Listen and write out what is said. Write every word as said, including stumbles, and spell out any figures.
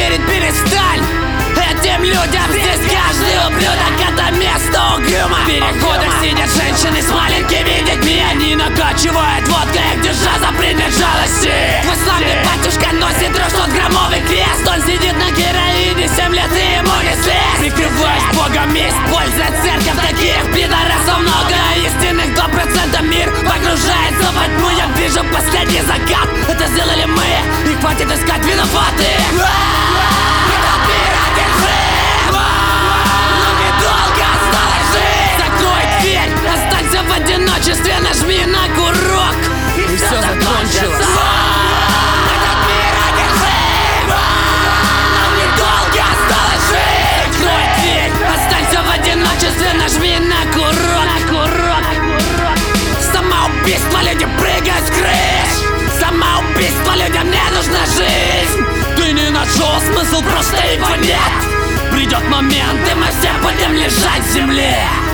верить перестань. Этим людям здесь каждый ублюдок — это место угрюма. В переходах сидят женщины с маленькими детьми. Они накачивают водкой, их держа за предмет жалости. Твой славный батюшка носит трехсотграммовый крест. Он сидит на героине семь лет и ему не слезть. Прикрываясь Богом, есть польза церковь. Таких пидорасов много, истинных два процента. Мир погружается во тьму. Я вижу последний закат. Это сделали мы, и хватит искать виноватых. Этот мир один хрен, но недолго осталось жить. Закрой дверь, останься в одиночестве. Нажми на курок, и все закончилось. Этот мир один хрен, но недолго осталось жить. Закрой дверь, останься в одиночестве. Нажми на курок, на курок. Самоубийство, люди прыгают с крыш. Самоубийство, людям не нужна жизнь. Ты не нашел смысл, просто его нет. Придет момент, и мы все будем лежать в земле.